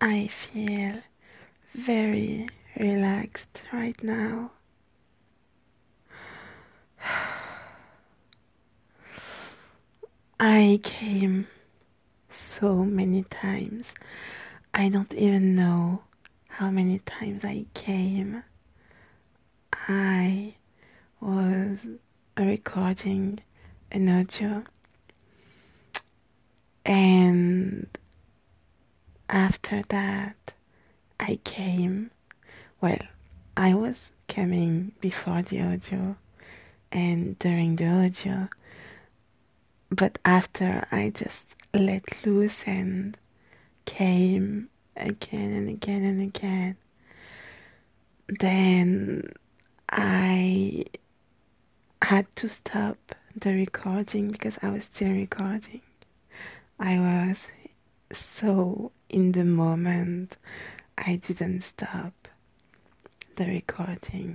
I feel very relaxed right now. I came so many times. I don't even know how many times I came. I was recording an audio, and after that, I came. Well, I was coming before the audio and during the audio, but after I just let loose and came again and again and again, then I had to stop the recording because I was still recording. I was so in the moment, I didn't stop the recording.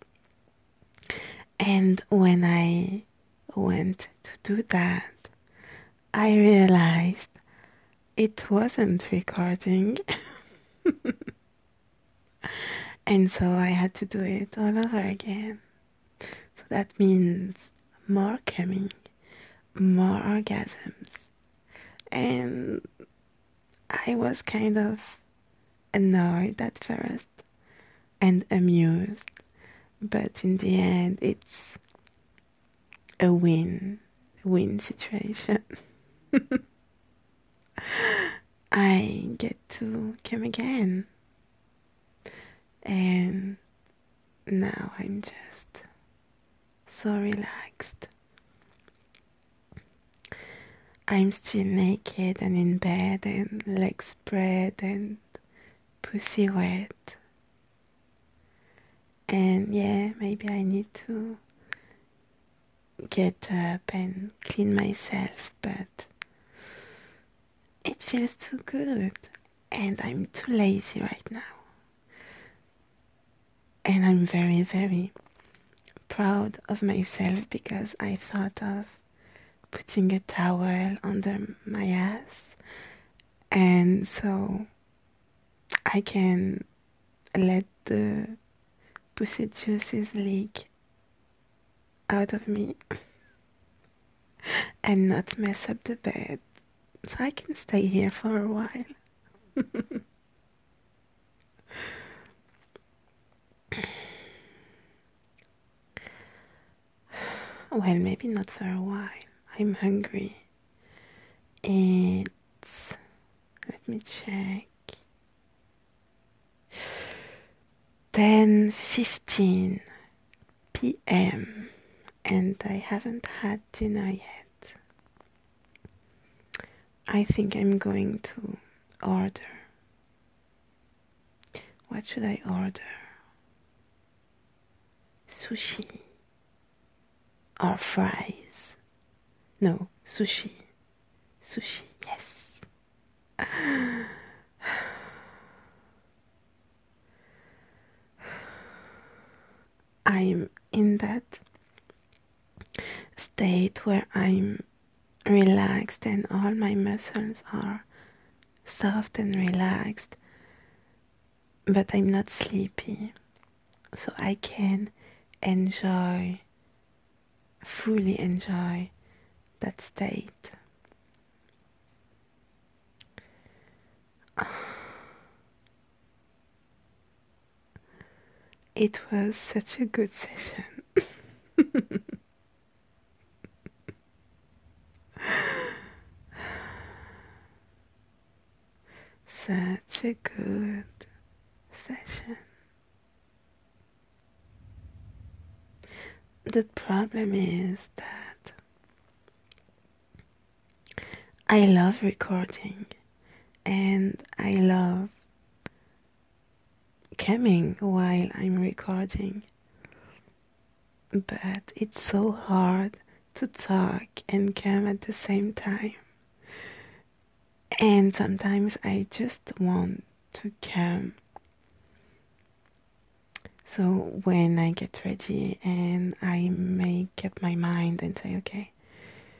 And when I went to do that, I realized it wasn't recording. And so I had to do it all over again. So that means more coming, more orgasms. And I was kind of annoyed at first and amused, but in the end, it's a win situation. I get to come again, and now I'm just so relaxed. I'm still naked and in bed and legs spread and pussy wet. And yeah, maybe I need to get up and clean myself, but it feels too good. And I'm too lazy right now. And I'm very, very proud of myself because I thought of putting a towel under my ass, and so I can let the pussy juices leak out of me and not mess up the bed, so I can stay here for a while. Well, maybe not for a while. I'm hungry. It's, let me check, 10:15 p.m. and I haven't had dinner yet. I think I'm going to order. What should I order? Sushi or fries? No, sushi. Sushi, yes. I'm in that state where I'm relaxed and all my muscles are soft and relaxed, but I'm not sleepy, so I can enjoy, fully enjoy that state. It was such a good session. Such a good session. The problem is that I love recording and I love coming while I'm recording, but it's so hard to talk and come at the same time. And sometimes I just want to come. So when I get ready and I make up my mind and say, okay,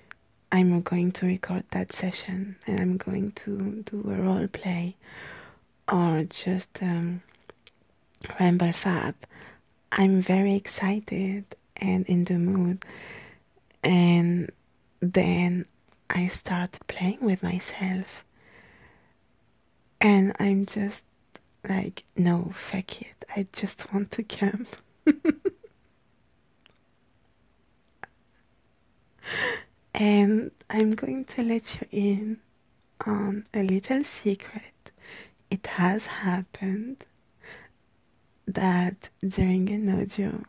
I'm going to record that session and I'm going to do a role play, or just Ramble Fab, I'm very excited and in the mood, and then I start playing with myself, and I'm just like, no, fuck it, I just want to come. And I'm going to let you in on a little secret. It has happened that during an audio,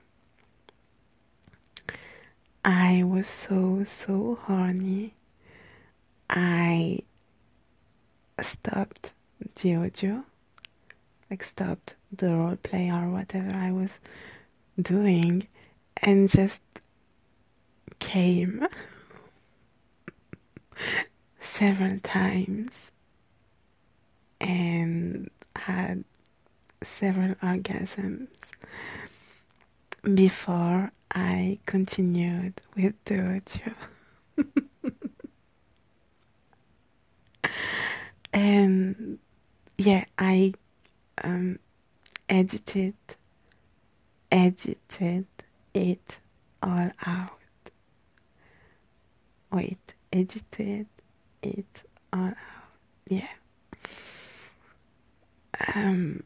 I was so horny. I stopped the audio, like stopped the role play or whatever I was doing, and just came several times and had several orgasms before I continued with the audio. And yeah, I um, edited edited it all out. Wait, edited it all out. Yeah. Um,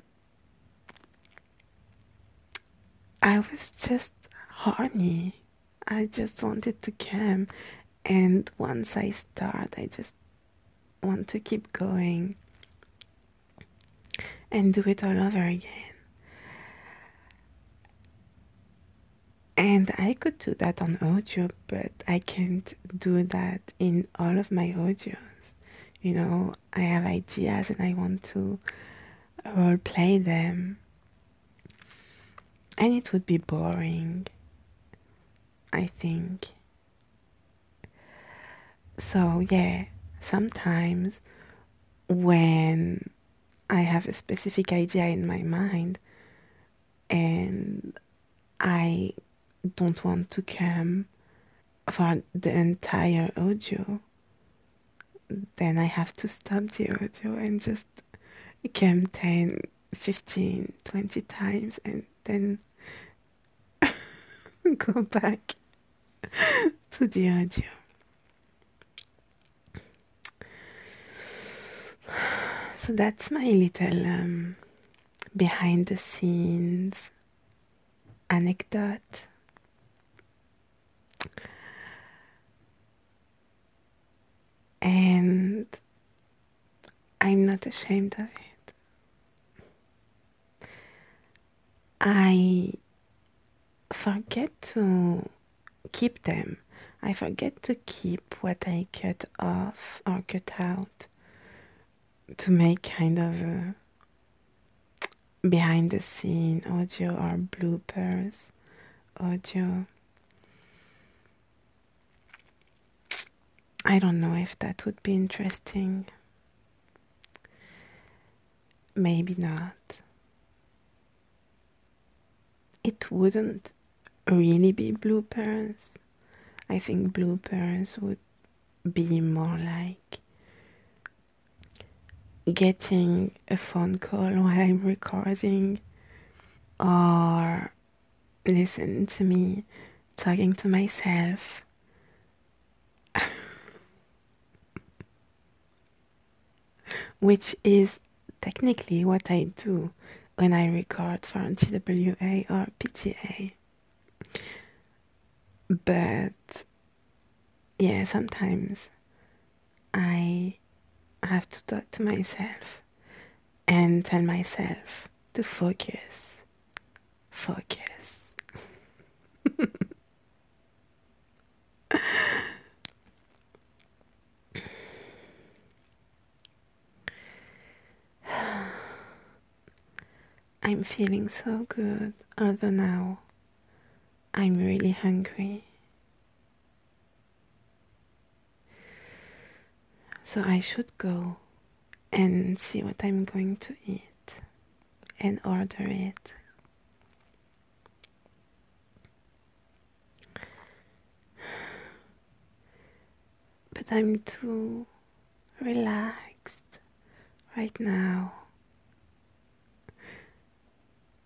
I was just horny. I just wanted to come, and once I start, I just want to keep going and do it all over again. And I could do that on audio, but I can't do that in all of my audios. You know, I have ideas and I want to role play them, and it would be boring, I think. So, yeah, sometimes when I have a specific idea in my mind and I don't want to come for the entire audio, then I have to stop the audio and just come 10, 15, 20 times and then go back to the audio. So that's my little behind the scenes anecdote. And I'm not ashamed of it. I forget to keep them. I forget to keep what I cut off or cut out to make kind of a behind the scene audio or bloopers audio. I don't know if that would be interesting. Maybe not. It wouldn't really be bloopers. I think bloopers would be more like getting a phone call while I'm recording, or listen to me talking to myself. Which is technically what I do when I record for TWA or PTA. But yeah, sometimes I have to talk to myself and tell myself to focus. Focus. I'm feeling so good, although now I'm really hungry. So I should go and see what I'm going to eat and order it. But I'm too relaxed right now.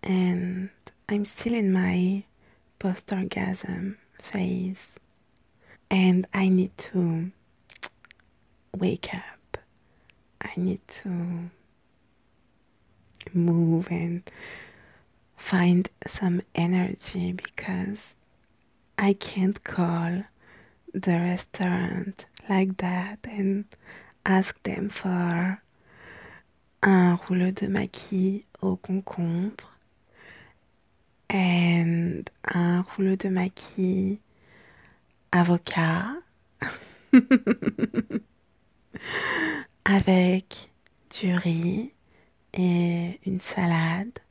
and I'm still in my post-orgasm phase, and I need to wake up. I need to move and find some energy because I can't call the restaurant like that and ask them for un rouleau de maquis au concombre and un rouleau de maquis avocat avec du riz et une salade.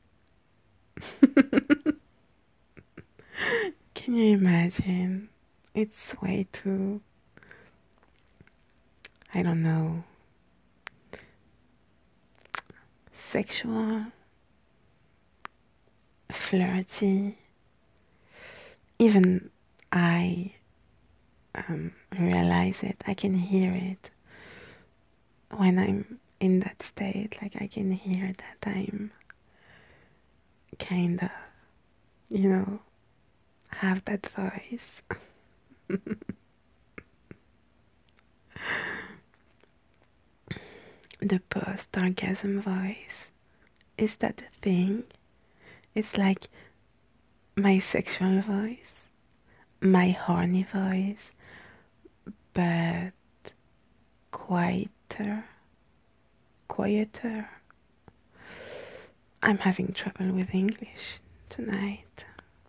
Can you imagine? It's way too, I don't know, sexual, flirty. Even I realize it. I can hear it when I'm in that state. Like I can hear that I'm kind of, have that voice. The post-orgasm voice. Is that a thing? It's like my sexual voice, my horny voice, but quieter. I'm having trouble with English tonight.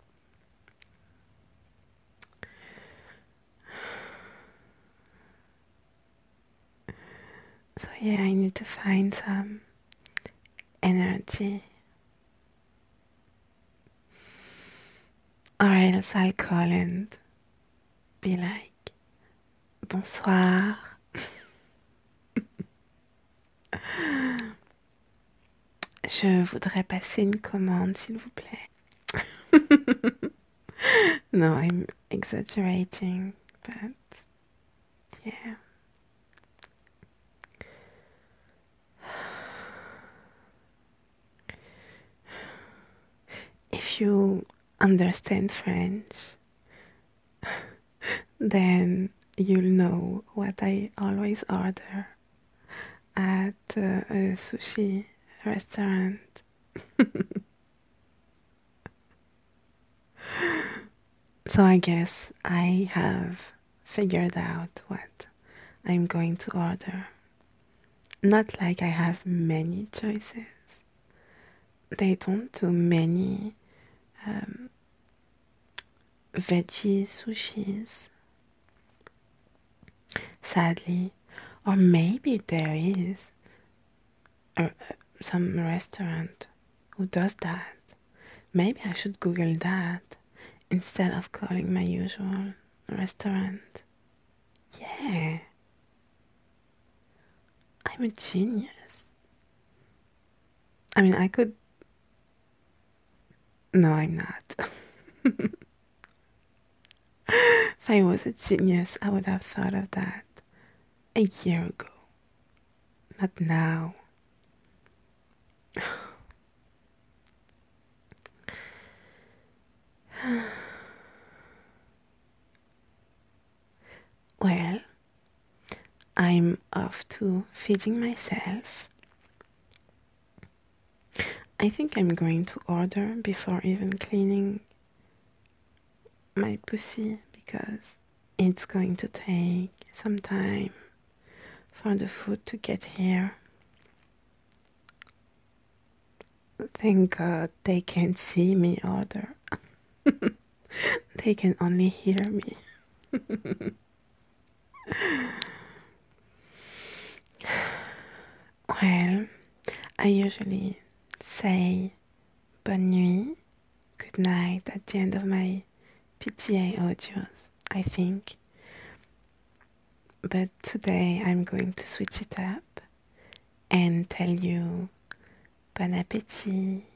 So yeah, I need to find some energy, or else I'll call and be like, bonsoir. Je voudrais passer une commande, s'il vous plaît. No, I'm exaggerating, but yeah. If you understand French, then you'll know what I always order at a sushi restaurant. So I guess I have figured out what I'm going to order. Not like I have many choices. They don't do many veggie sushis, sadly. Or maybe there is some restaurant who does that. Maybe I should Google that instead of calling my usual restaurant. Yeah, I'm a genius. I mean, I could. No, I'm not. If I was a genius, I would have thought of that a year ago. Not now. Well, I'm off to feeding myself. I think I'm going to order before even cleaning my pussy because it's going to take some time for the food to get here. Thank God they can't see me order. They can only hear me. Well, I usually say bonne nuit, good night at the end of my PTA audios, I think. But today I'm going to switch it up and tell you bon appétit